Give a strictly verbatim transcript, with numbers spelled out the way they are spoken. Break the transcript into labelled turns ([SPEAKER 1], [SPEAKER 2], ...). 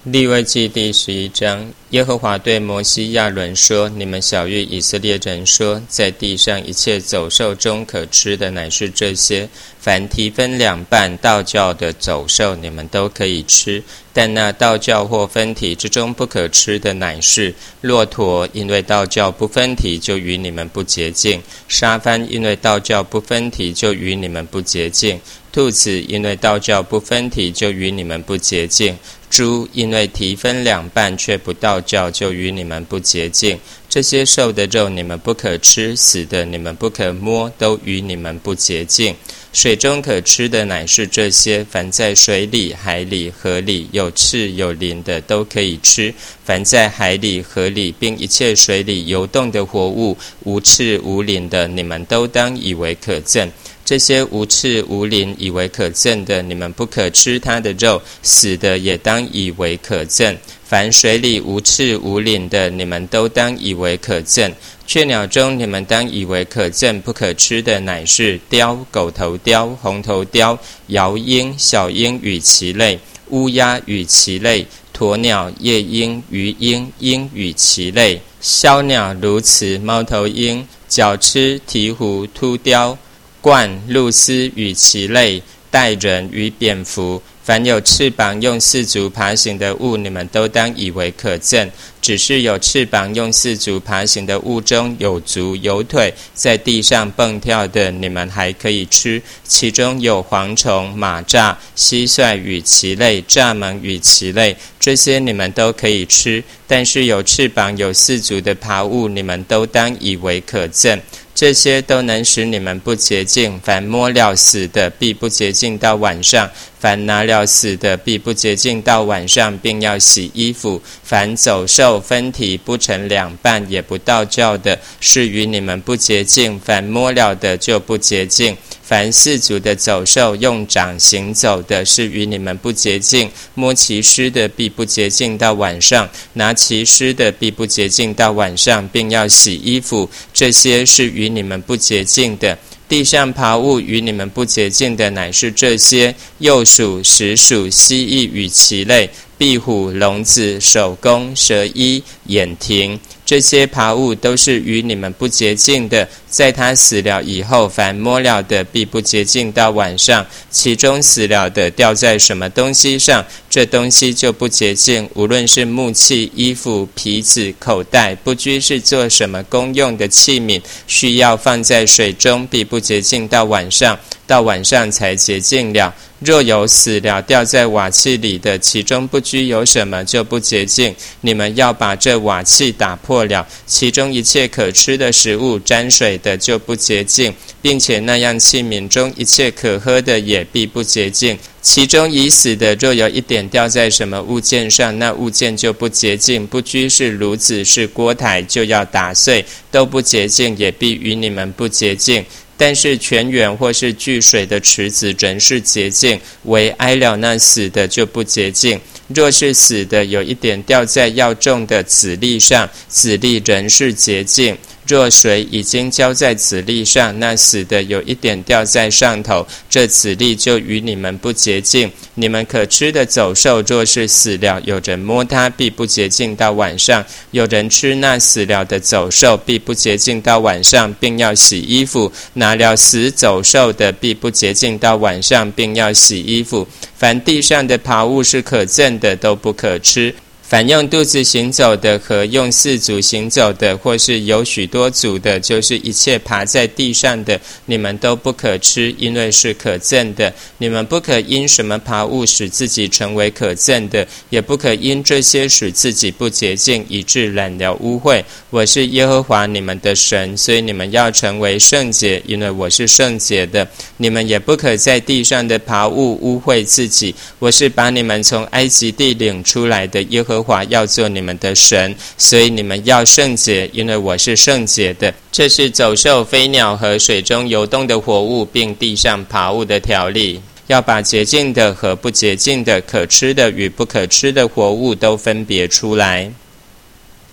[SPEAKER 1] 利未记第十一章，耶和华对摩西亚伦说：你们晓谕以色列人说，在地上一切走兽中可吃的乃是这些，凡蹄分两半倒教的走兽，你们都可以吃。但那倒教或分蹄之中不可吃的乃是骆驼，因为倒教不分蹄，就与你们不洁净；沙番，因为倒教不分蹄，就与你们不洁净；兔子，因为倒教不分蹄，就与你们不洁净；猪，因为蹄分两半却不倒教，就与你们不洁净。这些兽的肉你们不可吃，死的你们不可摸，都与你们不洁净。水中可吃的乃是这些，凡在水里、海里、河里有翅有鳞的都可以吃。凡在海里、河里并一切水里游动的活物，无翅无鳞的，你们都当以为可憎。这些无翅无鳞以为可憎的，你们不可吃它的肉，死的也当以为可憎。凡水里无翅无鳞的，你们都当以为可憎。雀鸟中你们当以为可憎不可吃的乃是雕、狗头雕、红头雕、鹞鹰、小鹰与其类、乌鸦与其类、鸵鸟、夜鹰、鱼鹰、鹰与其类、枭鸟、鸬鹚、猫头鹰、角鸱、鹈鹕、秃雕、鹳、鹭鸶与其类、带人与蝙蝠。凡有翅膀用四足爬行的物，你们都当以为可憎。只是有翅膀用四足爬行的物中有足有腿，在地上蹦跳的，你们还可以吃。其中有蝗虫、蚂蚱、蟋蟀与其类、蚱蜢与其类，这些你们都可以吃。但是有翅膀有四足的爬物，你们都当以为可憎。这些都能使你们不洁净。凡摸了死的，必不洁净到晚上；凡拿了死的，必不洁净到晚上，并要洗衣服。凡走兽分蹄不成两半，也不倒教的，是与你们不洁净；凡摸了的，就不洁净。凡四足的走兽用掌行走的，是与你们不洁净；摸其尸的，必不洁净到晚上；拿其尸的，必不洁净到晚上，并要洗衣服。这些是与你们不洁净的。地上爬物与你们不洁净的乃是这些：鼬鼠、石鼠、蜥蜴与其类、壁虎、聋子、守宫、蛇衣、眼蜓。这些爬物都是与你们不洁净的。在他死了以后，凡摸了的，必不洁净到晚上。其中死了的掉在什么东西上，这东西就不洁净。无论是木器、衣服、皮子、口袋，不拘是做什么公用的器皿，需要放在水中，必不洁净到晚上，到晚上才洁净了。若有死了掉在瓦器里的，其中不拘有什么，就不洁净。你们要把这瓦器打破了，其中一切可吃的食物沾水的就不洁净，并且那样器皿中一切可喝的也必不洁净。其中已死的，若有一点掉在什么物件上，那物件就不洁净，不拘是炉子是锅台，就要打碎，都不洁净，也必与你们不洁净。但是泉源或是聚水的池子仍是洁净，唯挨了那死的就不洁净。若是死的有一点掉在要种的籽粒上，籽粒仍是洁净。若水已经浇在籽粒上，那死的有一点掉在上头，这籽粒就与你们不洁净。你们可吃的走兽，若是死了，有人摸它，必不洁净到晚上；有人吃那死了的走兽，必不洁净到晚上，并要洗衣服。拿了死走兽的，必不洁净到晚上，并要洗衣服。凡地上的爬物是可憎的，都不可吃。凡用肚子行走的和用四足行走的，或是有许多足的，就是一切爬在地上的，你们都不可吃，因为是可憎的。你们不可因什么爬物使自己成为可憎的，也不可因这些使自己不洁净，以致染了污秽。我是耶和华你们的神，所以你们要成为圣洁，因为我是圣洁的。你们也不可在地上的爬物污秽自己。我是把你们从埃及地领出来的耶和华，要做你们的神，所以你们要圣洁，因为我是圣洁的。这是走兽、飞鸟和水中游动的活物，并地上爬物的条例。要把洁净的和不洁净的、可吃的与不可吃的活物都分别出来。